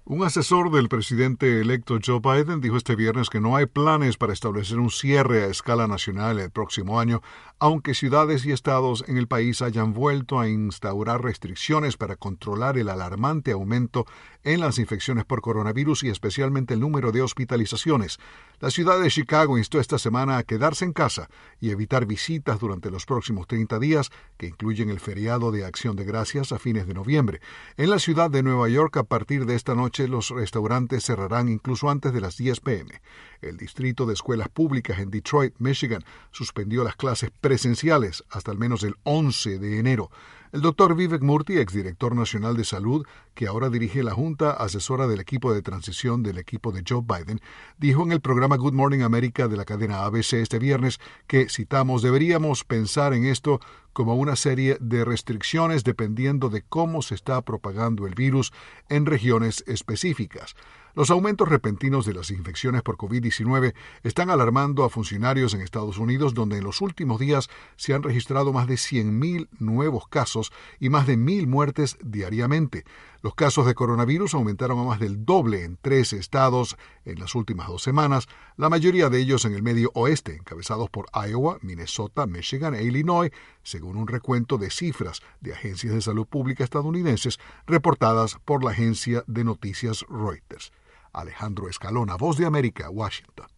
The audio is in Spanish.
Un asesor del presidente electo Joe Biden dijo este viernes que no hay planes para establecer un cierre a escala nacional el próximo año, aunque ciudades y estados en el país hayan vuelto a instaurar restricciones para controlar el alarmante aumento en las infecciones por coronavirus y especialmente el número de hospitalizaciones. La ciudad de Chicago instó esta semana a quedarse en casa y evitar visitas durante los próximos 30 días, que incluyen el feriado de Acción de Gracias a fines de noviembre. En la ciudad de Nueva York, a partir de esta noche, los restaurantes cerrarán incluso antes de las 10 p.m. El Distrito de Escuelas Públicas en Detroit, Michigan, suspendió las clases presenciales hasta al menos el 11 de enero. El doctor Vivek Murthy, exdirector nacional de salud, que ahora dirige la Junta Asesora del equipo de transición del equipo de Joe Biden, dijo en el programa Good Morning America de la cadena ABC este viernes que, citamos, deberíamos pensar en esto como una serie de restricciones dependiendo de cómo se está propagando el virus en regiones específicas. Los aumentos repentinos de las infecciones por COVID-19 están alarmando a funcionarios en Estados Unidos, donde en los últimos días se han registrado más de 100,000 nuevos casos y más de 1,000 muertes diariamente. Los casos de coronavirus aumentaron a más del doble en 13 estados en las últimas 2 semanas, la mayoría de ellos en el medio oeste, encabezados por Iowa, Minnesota, Michigan e Illinois, según un recuento de cifras de agencias de salud pública estadounidenses reportadas por la agencia de noticias Reuters. Alejandro Escalona, Voz de América, Washington.